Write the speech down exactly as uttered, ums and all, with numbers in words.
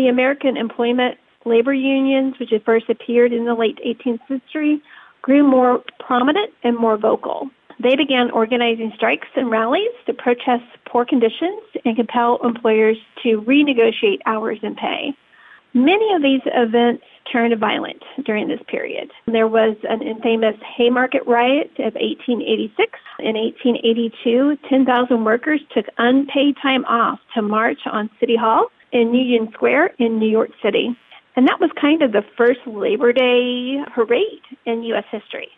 The American Employment Labor Unions, which had first appeared in the late eighteenth century, grew more prominent and more vocal. They began organizing strikes and rallies to protest poor conditions and compel employers to renegotiate hours and pay. Many of these events turned violent during this period. There was an infamous Haymarket riot of eighteen eighty-six. In eighteen eighty-two, ten thousand workers took unpaid time off to march on City Hall in Union Square in New York City. And that was kind of the first Labor Day parade in U S history.